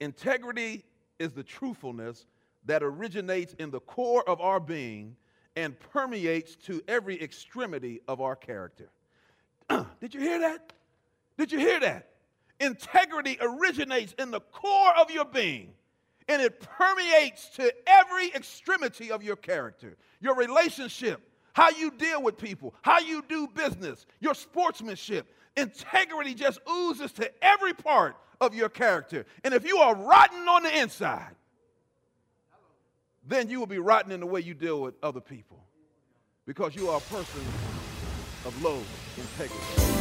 Integrity is the truthfulness that originates in the core of our being and permeates to every extremity of our character. Did you hear that? Did you hear that? Integrity originates in the core of your being, and it permeates to every extremity of your character, your relationship, how you deal with people, how you do business, your sportsmanship. Integrity just oozes to every part of your character. And if you are rotten on the inside, then you will be rotten in the way you deal with other people, because you are a person of low integrity.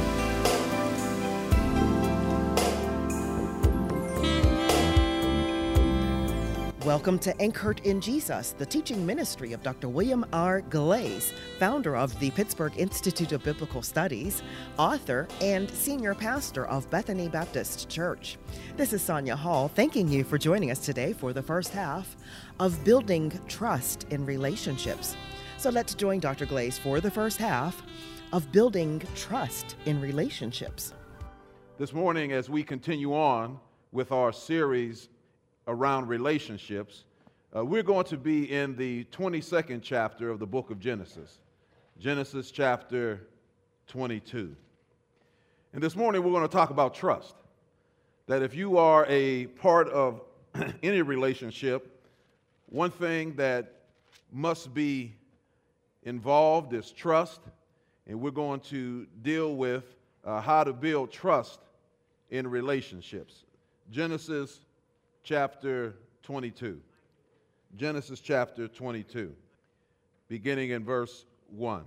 Welcome to Anchored in Jesus, the teaching ministry of Dr. William R. Glaze, founder of the Pittsburgh Institute of Biblical Studies, author, and senior pastor of Bethany Baptist Church. This is Sonia Hall, thanking you for joining us today for the first half of Building Trust in Relationships. So let's join Dr. Glaze for the first half of Building Trust in Relationships. This morning, as we continue on with our series around relationships, we're going to be in the 22nd chapter of the book of Genesis, Genesis chapter 22. And this morning we're going to talk about trust. That if you are a part of any relationship, one thing that must be involved is trust, and we're going to deal with how to build trust in relationships. Genesis chapter 22. Genesis chapter 22, beginning in verse 1.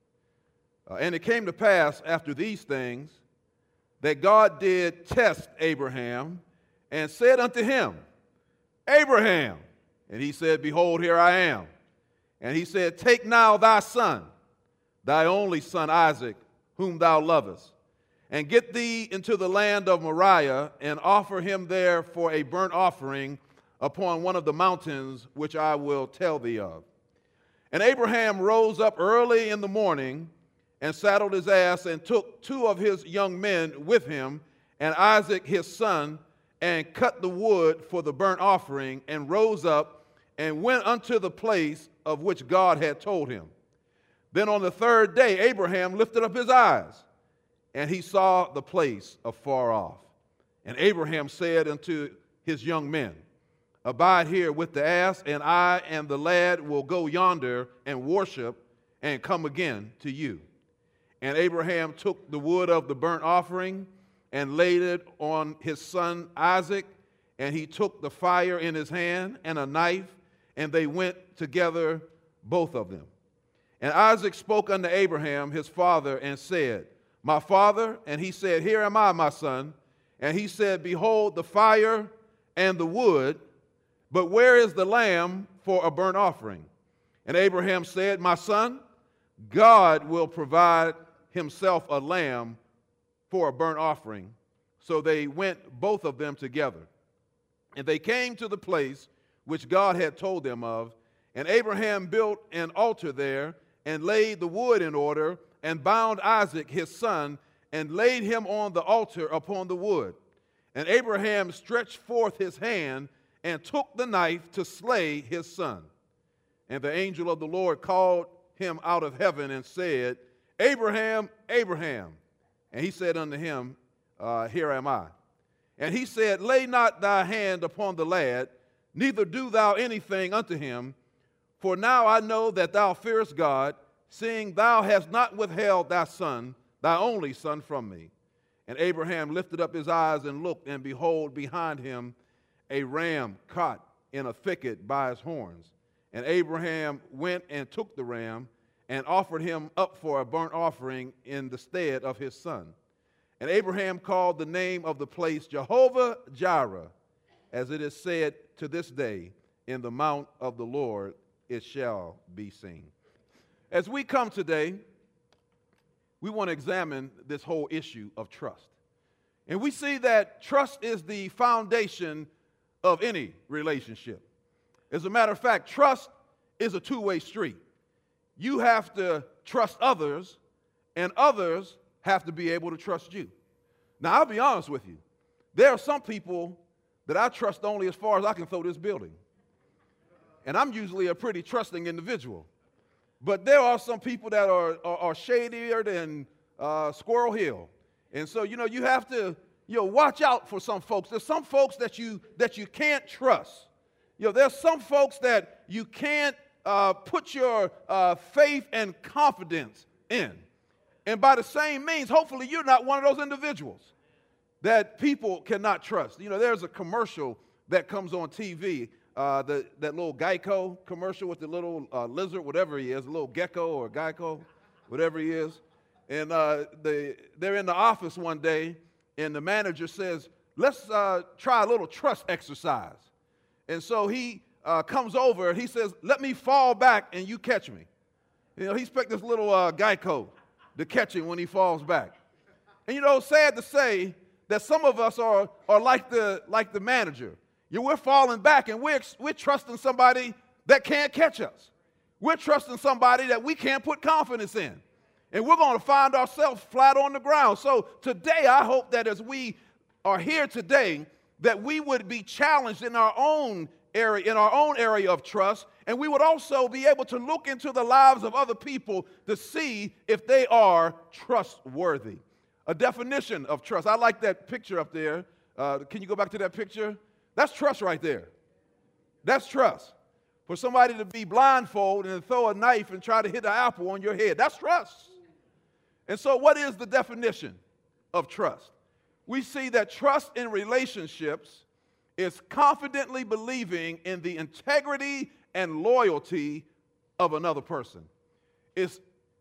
And it came to pass after these things that God did test Abraham and said unto him, Abraham. And he said, Behold, here I am. And he said, Take now thy son, thy only son Isaac, whom thou lovest, and get thee into the land of Moriah, and offer him there for a burnt offering upon one of the mountains which I will tell thee of. And Abraham rose up early in the morning, and saddled his ass, and took 2 of his young men with him, and Isaac his son, and cut the wood for the burnt offering, and rose up, and went unto the place of which God had told him. Then on the 3rd day Abraham lifted up his eyes, and he saw the place afar off. And Abraham said unto his young men, Abide here with the ass, and I and the lad will go yonder and worship, and come again to you. And Abraham took the wood of the burnt offering, and laid it on his son Isaac, and he took the fire in his hand and a knife, and they went together, both of them. And Isaac spoke unto Abraham his father, and said, My father. And he said, Here am I, my son. And he said, Behold the fire and the wood, but where is the lamb for a burnt offering? And Abraham said, My son, God will provide himself a lamb for a burnt offering. So they went both of them together. And they came to the place which God had told them of. And Abraham built an altar there, and laid the wood in order, and bound Isaac his son, and laid him on the altar upon the wood. And Abraham stretched forth his hand, and took the knife to slay his son. And the angel of the Lord called him out of heaven, and said, Abraham, Abraham. And he said unto him, Here am I. And he said, Lay not thy hand upon the lad, neither do thou anything unto him, for now I know that thou fearest God, seeing thou hast not withheld thy son, thy only son, from me. And Abraham lifted up his eyes and looked, and behold, behind him a ram caught in a thicket by his horns. And Abraham went and took the ram, and offered him up for a burnt offering in the stead of his son. And Abraham called the name of the place Jehovah-Jireh, as it is said to this day, In the mount of the Lord it shall be seen. As we come today, we want to examine this whole issue of trust. And we see that trust is the foundation of any relationship. As a matter of fact, trust is a two-way street. You have to trust others, and others have to be able to trust you. Now, I'll be honest with you. There are some people that I trust only as far as I can throw this building. And I'm usually a pretty trusting individual. But there are some people that are shadier than Squirrel Hill. And so, you have to, watch out for some folks. There's some folks that you can't trust. There's some folks that you can't put your faith and confidence in. And by the same means, hopefully you're not one of those individuals that people cannot trust. There's a commercial that comes on TV, that little Geico commercial with the little lizard, whatever he is, a little gecko or Geico, whatever he is. And they're in the office one day, and the manager says, let's try a little trust exercise. And so he comes over, and he says, let me fall back and you catch me. He expects this little Geico to catch him when he falls back. And sad to say that some of us are like the manager. We're falling back, and we're trusting somebody that can't catch us. We're trusting somebody that we can't put confidence in. And we're going to find ourselves flat on the ground. So today, I hope that as we are here today, that we would be challenged in our own area of trust, and we would also be able to look into the lives of other people to see if they are trustworthy. A definition of trust. I like that picture up there. Can you go back to that picture? That's trust right there. That's trust. For somebody to be blindfolded and throw a knife and try to hit an apple on your head, that's trust. And so what is the definition of trust? We see that trust in relationships is confidently believing in the integrity and loyalty of another person. It's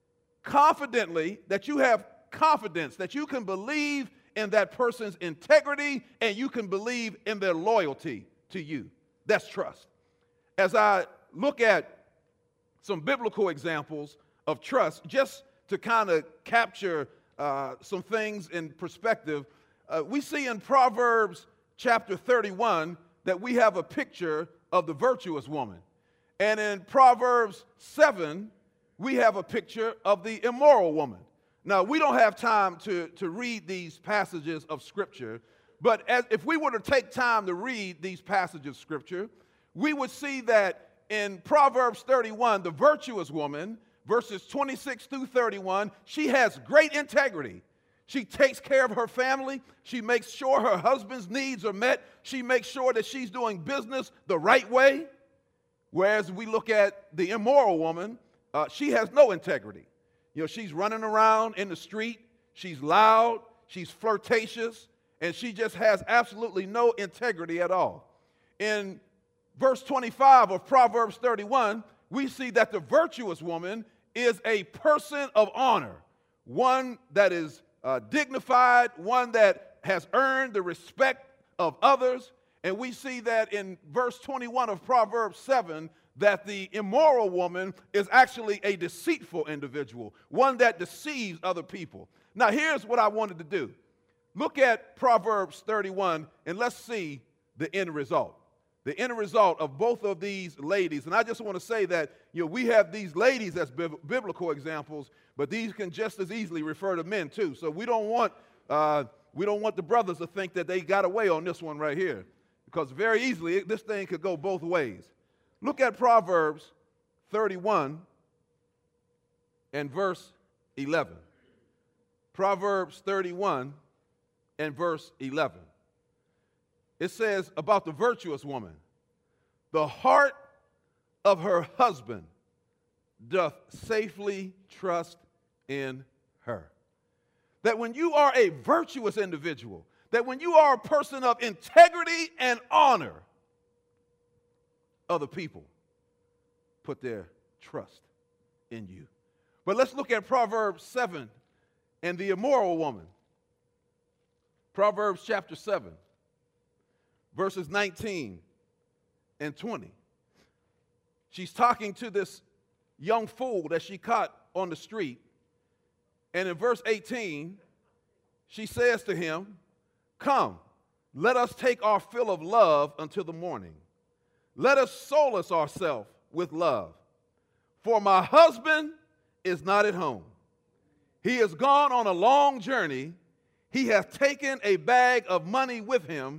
confidently that you have confidence, that you can believe in that person's integrity and you can believe in their loyalty to you. That's trust. As I look at some biblical examples of trust, just to kind of capture some things in perspective, we see in Proverbs chapter 31 that we have a picture of the virtuous woman. And in Proverbs 7, we have a picture of the immoral woman. Now, we don't have time to read these passages of Scripture, but if we were to take time to read these passages of Scripture, we would see that in Proverbs 31, the virtuous woman, verses 26 through 31, she has great integrity. She takes care of her family. She makes sure her husband's needs are met. She makes sure that she's doing business the right way. Whereas we look at the immoral woman, she has no integrity. She's running around in the street. She's loud. She's flirtatious. And she just has absolutely no integrity at all. In verse 25 of Proverbs 31, we see that the virtuous woman is a person of honor, one that is dignified, one that has earned the respect of others. And we see that in verse 21 of Proverbs 7, that the immoral woman is actually a deceitful individual, one that deceives other people. Now, here's what I wanted to do. Look at Proverbs 31, and let's see the end result. The end result of both of these ladies. And I just want to say that, we have these ladies as biblical examples, but these can just as easily refer to men too. So we don't want the brothers to think that they got away on this one right here, because very easily this thing could go both ways. Look at Proverbs 31 and verse 11. Proverbs 31 and verse 11. It says about the virtuous woman, the heart of her husband doth safely trust in her. That when you are a virtuous individual, that when you are a person of integrity and honor, other people put their trust in you. But let's look at Proverbs 7 and the immoral woman. Proverbs chapter 7, verses 19 and 20. She's talking to this young fool that she caught on the street. And in verse 18, she says to him, "Come, let us take our fill of love until the morning. Let us solace ourselves with love. For my husband is not at home. He is gone on a long journey. He hath taken a bag of money with him,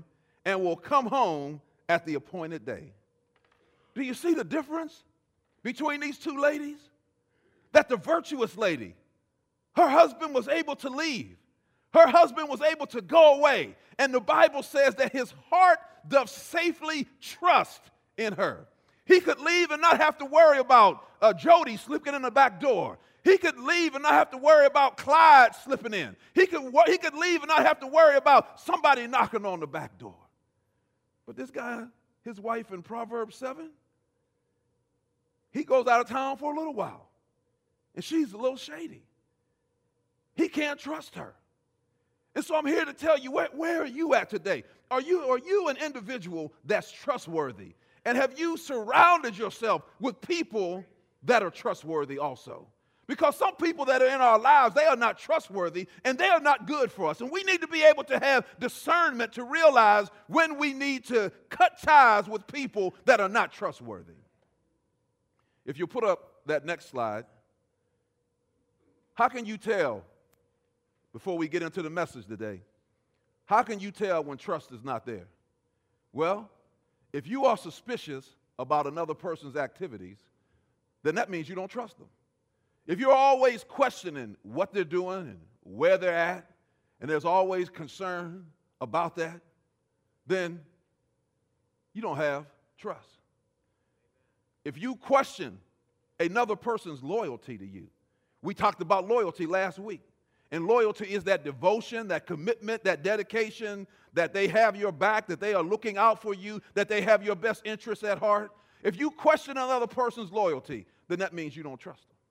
and will come home at the appointed day. Do you see the difference between these two ladies? That the virtuous lady, her husband was able to leave. Her husband was able to go away. And the Bible says that his heart doth safely trust in her. He could leave and not have to worry about Jody slipping in the back door. He could leave and not have to worry about Clyde slipping in. He could leave and not have to worry about somebody knocking on the back door. But this guy, his wife in Proverbs 7, he goes out of town for a little while. And she's a little shady. He can't trust her. And so I'm here to tell you, where are you at today? Are you an individual that's trustworthy? And have you surrounded yourself with people that are trustworthy also? Because some people that are in our lives, they are not trustworthy and they are not good for us. And we need to be able to have discernment to realize when we need to cut ties with people that are not trustworthy. If you put up that next slide, how can you tell, before we get into the message today, how can you tell when trust is not there? Well, if you are suspicious about another person's activities, then that means you don't trust them. If you're always questioning what they're doing and where they're at, and there's always concern about that, then you don't have trust. If you question another person's loyalty to you, we talked about loyalty last week. And loyalty is that devotion, that commitment, that dedication, that they have your back, that they are looking out for you, that they have your best interests at heart. If you question another person's loyalty, then that means you don't trust them.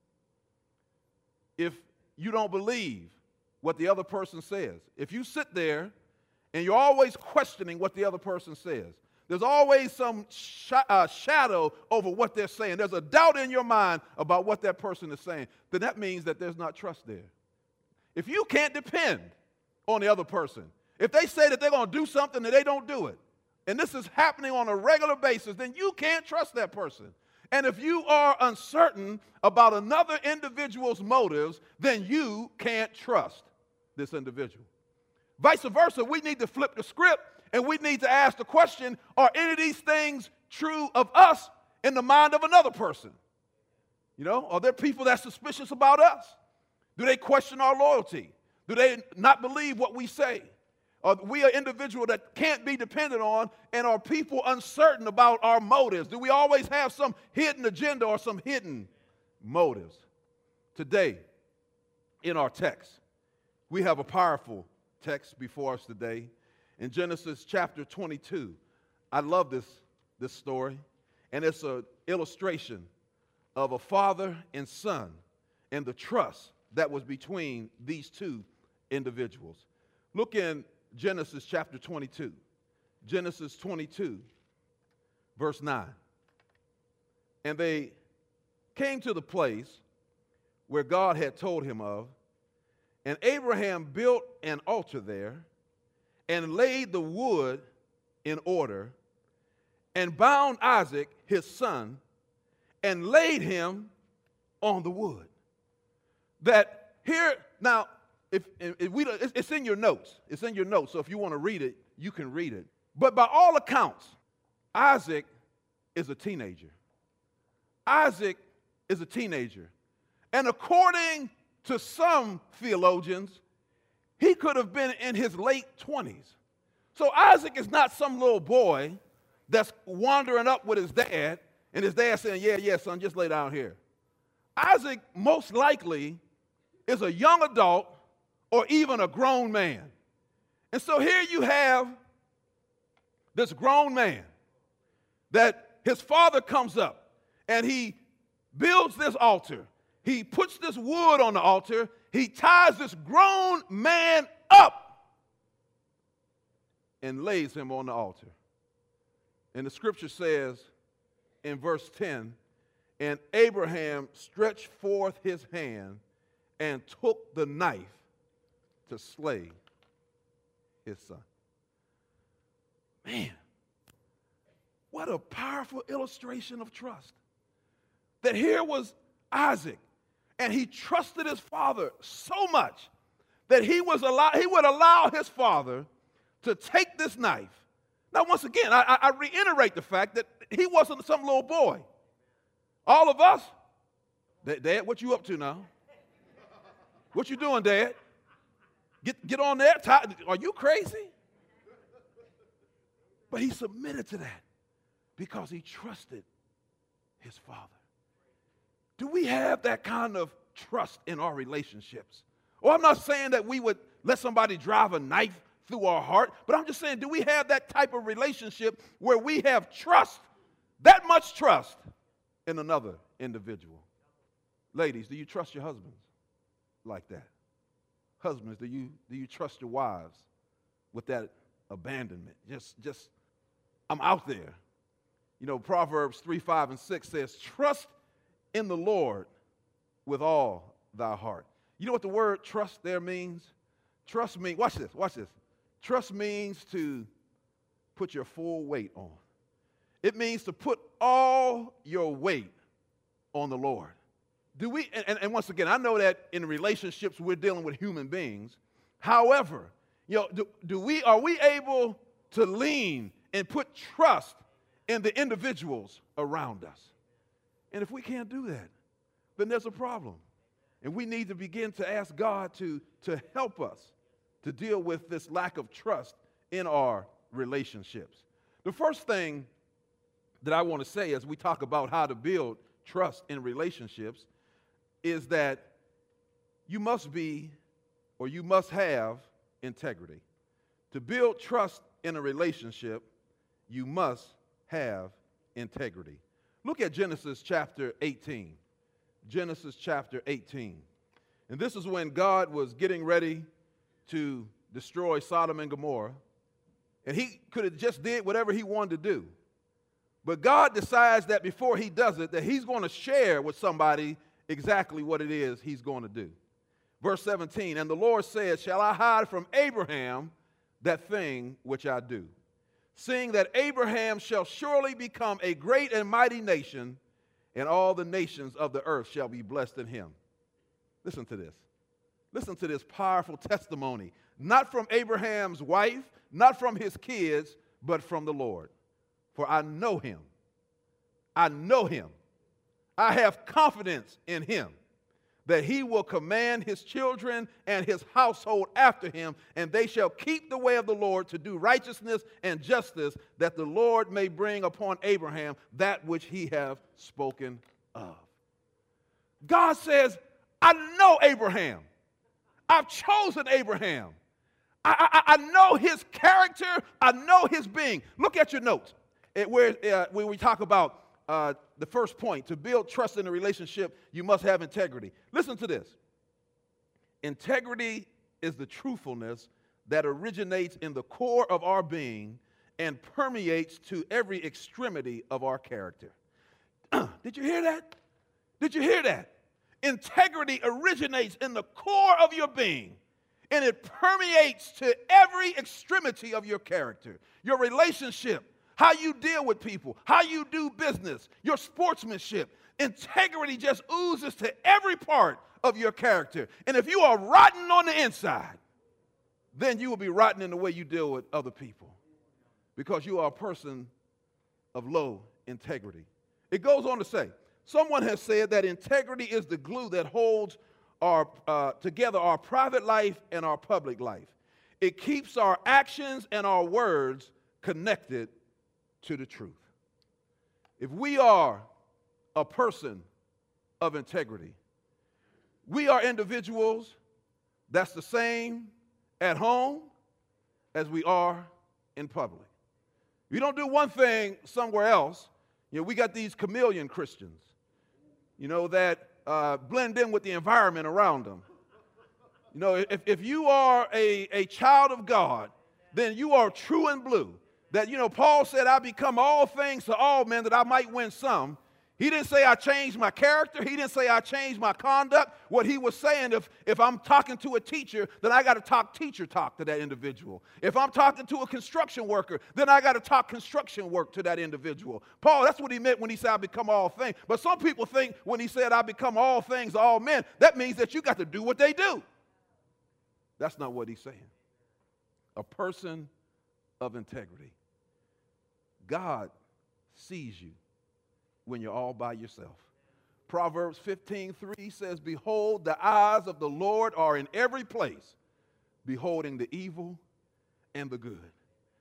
If you don't believe what the other person says, if you sit there and you're always questioning what the other person says, there's always some shadow over what they're saying. There's a doubt in your mind about what that person is saying. Then that means that there's not trust there. If you can't depend on the other person, if they say that they're going to do something and they don't do it, and this is happening on a regular basis, then you can't trust that person. And if you are uncertain about another individual's motives, then you can't trust this individual. Vice versa, we need to flip the script and we need to ask the question, are any of these things true of us in the mind of another person? You know, are there people that's suspicious about us? Do they question our loyalty? Do they not believe what we say? Are we an individual that can't be depended on, and are people uncertain about our motives? Do we always have some hidden agenda or some hidden motives? Today, in our text, we have a powerful text before us today. In Genesis chapter 22, I love this story, and it's an illustration of a father and son and the trust that was between these two individuals. Look in Genesis chapter 22. Genesis 22, verse 9. And they came to the place where God had told him of, and Abraham built an altar there and laid the wood in order and bound Isaac, his son, and laid him on the wood. That here, now, if we, it's in your notes. It's in your notes, so if you want to read it, you can read it. But by all accounts, Isaac is a teenager. Isaac is a teenager. And according to some theologians, he could have been in his late 20s. So Isaac is not some little boy that's wandering up with his dad, and his dad saying, yeah, son, just lay down here. Isaac most likely is a young adult or even a grown man. And so here you have this grown man that his father comes up and he builds this altar. He puts this wood on the altar. He ties this grown man up and lays him on the altar. And the scripture says in verse 10, and Abraham stretched forth his hand and took the knife to slay his son. Man, what a powerful illustration of trust. That here was Isaac, and he trusted his father so much that he would allow his father to take this knife Now, once again, I reiterate the fact that he wasn't some little boy. All of us, Dad, what you up to now? What you doing, Dad? Get on there. Are you crazy? But he submitted to that because he trusted his Father. Do we have that kind of trust in our relationships? Or I'm not saying that we would let somebody drive a knife through our heart, but I'm just saying, do we have that type of relationship where we have trust, that much trust in another individual? Ladies, do you trust your husbands like that? Husbands, do you trust your wives with that abandonment? Just I'm out there. You know, Proverbs 3, 5, and 6 says, trust in the Lord with all thy heart. You know what the word trust there means? Trust means, watch this. Trust means to put your full weight on. It means to put all your weight on the Lord. Do we, and once again, I know that in relationships we're dealing with human beings. However, you know, are we able to lean and put trust in the individuals around us? And if we can't do that, then there's a problem. And we need to begin to ask God to help us to deal with this lack of trust in our relationships. The first thing that I want to say as we talk about how to build trust in relationships is that you must be, or you must have, integrity. To build trust in a relationship, you must have integrity. Look at Genesis chapter 18. Genesis chapter 18. And this is when God was getting ready to destroy Sodom and Gomorrah. And he could have just did whatever he wanted to do. But God decides that before he does it, that he's going to share with somebody exactly what it is he's going to do. Verse 17, and the Lord said, shall I hide from Abraham that thing which I do? Seeing that Abraham shall surely become a great and mighty nation, and all the nations of the earth shall be blessed in him. Listen to this. Listen to this powerful testimony. Not from Abraham's wife, not from his kids, but from the Lord. For I know him. I know him. I have confidence in him that he will command his children and his household after him, and they shall keep the way of the Lord to do righteousness and justice, that the Lord may bring upon Abraham that which he hath spoken of. God says, I know Abraham. I've chosen Abraham. I know his character. I know his being. Look at your notes where we talk about the first point. To build trust in a relationship, you must have integrity. Listen to this. Integrity is the truthfulness that originates in the core of our being and permeates to every extremity of our character. Did you hear that? Did you hear that? Integrity originates in the core of your being, and it permeates to every extremity of your character, your relationship, how you deal with people, how you do business, your sportsmanship. Integrity just oozes to every part of your character. And if you are rotten on the inside, then you will be rotten in the way you deal with other people, because you are a person of low integrity. It goes on to say, someone has said that integrity is the glue that holds together our private life and our public life. It keeps our actions and our words connected to the truth. If we are a person of integrity, we are individuals that's the same at home as we are in public. We don't do one thing somewhere else. You know, we got these chameleon Christians, you know, that blend in with the environment around them. You know, if you are a child of God, then you are true and blue. That, you know, Paul said, I become all things to all men that I might win some. He didn't say I changed my character. He didn't say I changed my conduct. What he was saying, if I'm talking to a teacher, then I got to talk teacher talk to that individual. If I'm talking to a construction worker, then I got to talk construction work to that individual. Paul, that's what he meant when he said I become all things. But some people think when he said I become all things to all men, that means that you got to do what they do. That's not what he's saying. A person of integrity. God sees you when you're all by yourself. Proverbs 15:3 says, behold, the eyes of the Lord are in every place, beholding the evil and the good.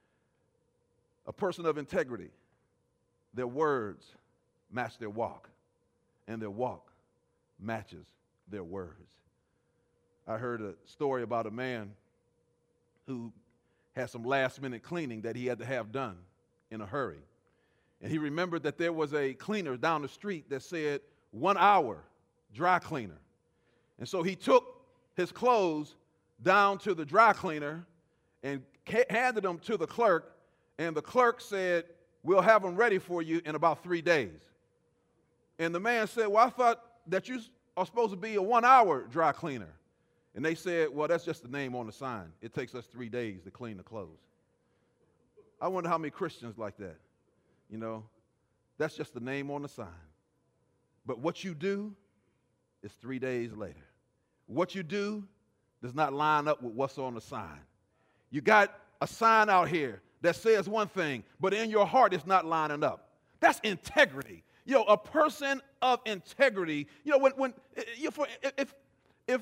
A person of integrity, their words match their walk, and their walk matches their words. I heard a story about a man who had some last-minute cleaning that he had to have done in a hurry. And he remembered that there was a cleaner down the street that said 1 hour dry cleaner. And so he took his clothes down to the dry cleaner and handed them to the clerk, and the clerk said, we'll have them ready for you in about 3 days. And the man said, well, I thought that you are supposed to be a 1 hour dry cleaner. And they said, well, that's just the name on the sign. It takes us 3 days to clean the clothes. I wonder how many Christians like that. You know, that's just the name on the sign. But what you do is 3 days later. What you do does not line up with what's on the sign. You got a sign out here that says one thing, but in your heart it's not lining up. That's integrity. You know, a person of integrity, you know, if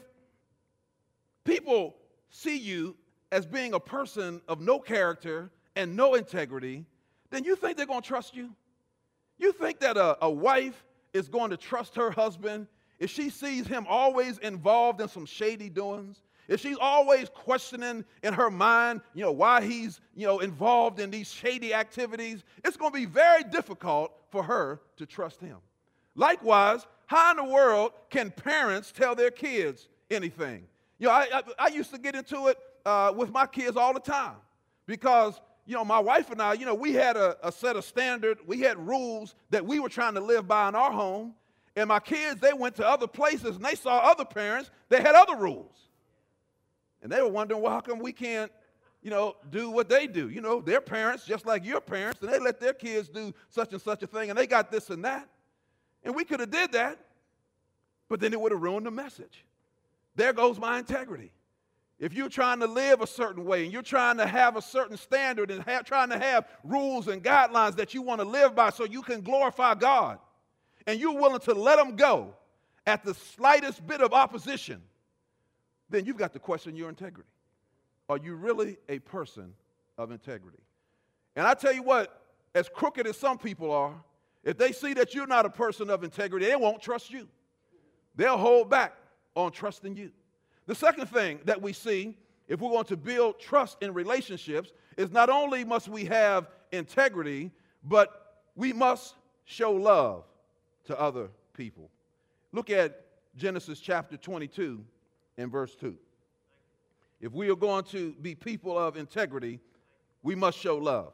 people see you as being a person of no character and no integrity, then you think they're going to trust you? You think that a wife is going to trust her husband if she sees him always involved in some shady doings? If she's always questioning in her mind, you know, why he's, you know, involved in these shady activities, it's going to be very difficult for her to trust him. Likewise, how in the world can parents tell their kids anything? You know, I used to get into it with my kids all the time because, you know, my wife and I, you know, we had a set of standards. We had rules that we were trying to live by in our home. And my kids, they went to other places and they saw other parents that had other rules. And they were wondering, well, how come we can't, you know, do what they do? You know, their parents, just like your parents, and they let their kids do such and such a thing, and they got this and that. And we could have did that, but then it would have ruined the message. There goes my integrity. If you're trying to live a certain way and you're trying to have a certain standard and trying to have rules and guidelines that you want to live by so you can glorify God, and you're willing to let them go at the slightest bit of opposition, then you've got to question your integrity. Are you really a person of integrity? And I tell you what, as crooked as some people are, if they see that you're not a person of integrity, they won't trust you. They'll hold back on trusting you. The second thing that we see, if we're going to build trust in relationships, is not only must we have integrity, but we must show love to other people. Look at Genesis chapter 22 and verse 2. If we are going to be people of integrity, we must show love.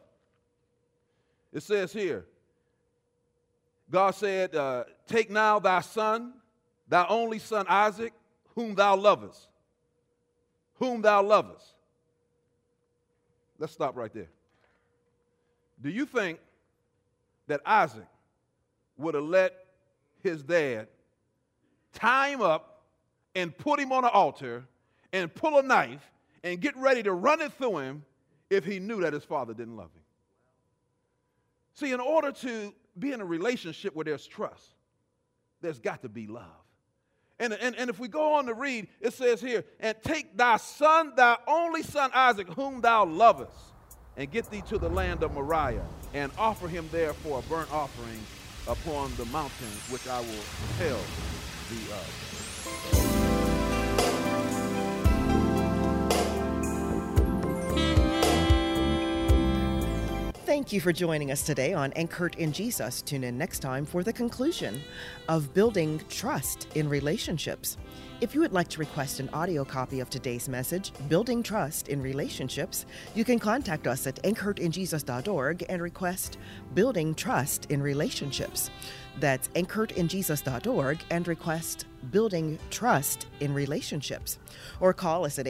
It says here, God said, take now thy son, thy only son Isaac, whom thou lovest. Whom thou lovest. Let's stop right there. Do you think that Isaac would have let his dad tie him up and put him on an altar and pull a knife and get ready to run it through him if he knew that his father didn't love him? See, in order to be in a relationship where there's trust, there's got to be love. And if we go on to read, it says here, and take thy son, thy only son Isaac, whom thou lovest, and get thee to the land of Moriah, and offer him there for a burnt offering upon the mountain which I will tell thee of. Thank you for joining us today on Anchored in Jesus. Tune in next time for the conclusion of building trust in relationships. If you would like to request an audio copy of today's message, Building Trust in Relationships, you can contact us at anchoredinjesus.org and request Building Trust in Relationships. That's anchoredinjesus.org and request Building Trust in Relationships. Or call us at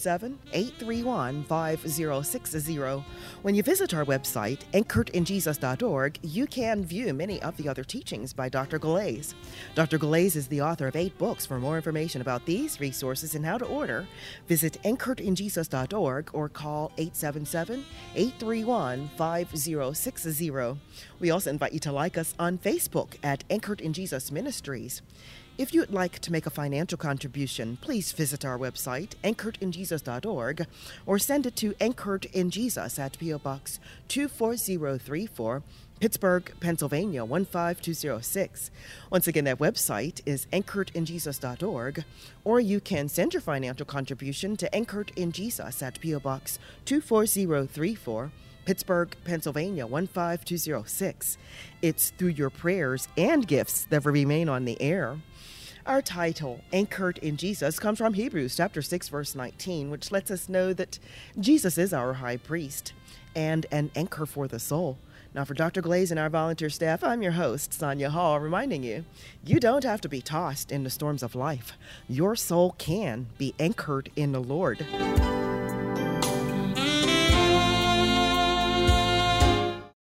877-831-5060. When you visit our website, anchoredinjesus.org, you can view many of the other teachings by Dr. Galais. Dr. Galais is the author of 8 books. For more information about these resources and how to order, visit anchoredinjesus.org or call 877-831-5060. We also invite you to like us on Facebook at Anchored in Jesus Ministries. If you'd like to make a financial contribution, please visit our website, anchoredinjesus.org, or send it to Anchored in Jesus at P.O. Box 24034, Pittsburgh, Pennsylvania 15206. Once again, that website is anchoredinjesus.org, or you can send your financial contribution to Anchored in Jesus at P.O. Box 24034, Pittsburgh, Pennsylvania 15206. It's through your prayers and gifts that will remain on the air. Our title, Anchored in Jesus, comes from Hebrews chapter 6, verse 19, which lets us know that Jesus is our high priest and an anchor for the soul. Now, for Dr. Glaze and our volunteer staff, I'm your host, Sonia Hall, reminding you, you don't have to be tossed in the storms of life. Your soul can be anchored in the Lord.